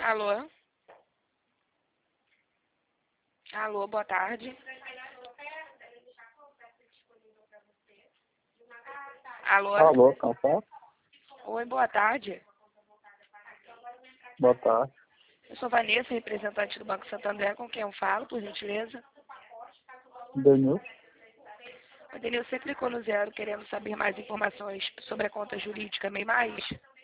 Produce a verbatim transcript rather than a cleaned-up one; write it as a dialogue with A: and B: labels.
A: Alô? Alô, boa tarde. Alô?
B: Alô, Campão?
A: Oi, boa tarde.
B: Boa tarde.
A: Eu sou Vanessa, representante do Banco Santander, com quem eu falo, por gentileza.
B: Denilson?
A: O Denilson, você clicou no zero querendo saber mais informações sobre a conta jurídica MEI Mais?